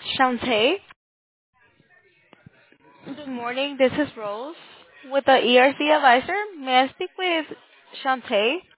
Shantae. Good morning. This is Rose with the ERC advisor. May I speak with Shantae?